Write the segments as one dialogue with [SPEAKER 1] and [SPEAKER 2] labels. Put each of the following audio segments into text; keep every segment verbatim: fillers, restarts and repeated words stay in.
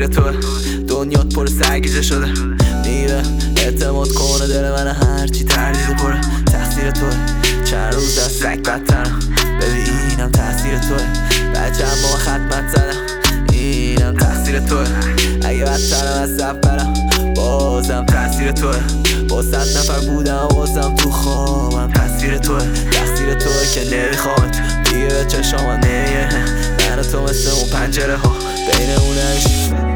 [SPEAKER 1] تقصیر توه. دنیات پر سرگیجه شده، میره اعتماد کنه دل من هرچی تردید پره. تقصیر توه، چند روز از سگ بدترم، ببین اینم تقصیر توه. بچه هم با خدمت زدم، اینم تقصیر توه. اگه بدترم از سفرم، بازم تقصیر توه. با صد نفر بودم بازم تو خوابم، تقصیر توه. تقصیر توه که نمیخوامت دیگه به چشام نمیه. من و تو مثل اون پنجره ها بینمونش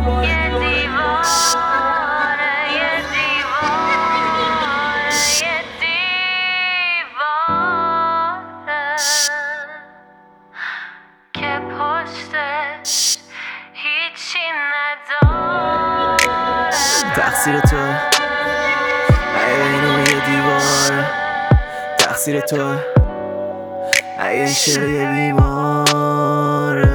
[SPEAKER 1] تقصیر توه. اگه اینو یه دیواره تقصیر توه. اگه این شعر یه بیماره.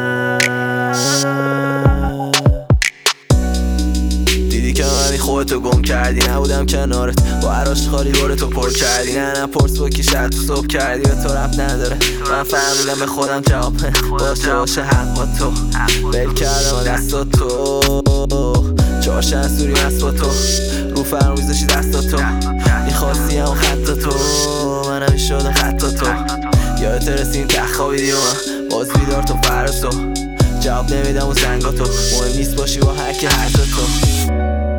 [SPEAKER 1] دیدی که من خودتو گم کردی، نبودم کنارت با عراش خالی دورتو پر کردی. نه نه پرس با کی شد تو صبح کردی، به تو رب نداره. من فهمیدم به خودم جواب باشه باشه حق با تو. بل کردم و دستا تو چهارشن سوری مست با تو. رو فرموز داشتی دستا تو، میخواستی همون خط تو، منم شده خط تو. یادت رسیم ته خوابیدی و من باز بیدار تو فرز تو. جواب نمیدم و زنگا تو، مهم نیست باشی با هرکی هر تو.